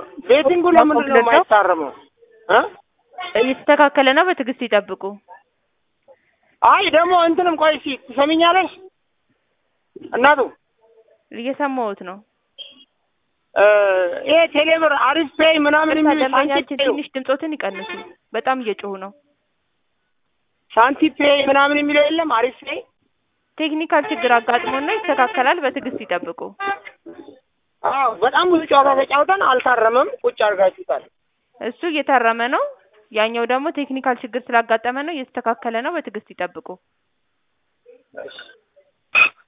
ቤቲንጉ ለምን ነው የማይታረመው? እየተስተካከለ ነው በትዕግስት ይጠብቁ። አይ ደግሞ እንትንም ቆይ እስኪ ትሰሚኛለሽ እናቱ? እየሰማሁት ነው። ይሄ ቴሌብር አሪፍ ፔይ ምናምን የሚል ደንበኛችን ትንሽ ድምጾትን ይቀንሱ፣ በጣም እየጮሁ ነው። ሳንቲም ፔይ ምናምን የሚለው የለም አሪፍ ፔይ? ቴክኒካል ችግር አጋጥሞና ይስተካከላል፣ በትዕግስት ይጠብቁ። አዎ በጣም ብዙ ጨዋታ ተጫውተን አልታረመም፣ ቁጭ አድርጋችሁታል። እሱ እየታረመ ነው፣ ያኛው ደግሞ ቴክኒካል ችግር ስላጋጠመ ነው፣ እየተስተካከለ ነው፣ በትዕግስት ይጠብቁ።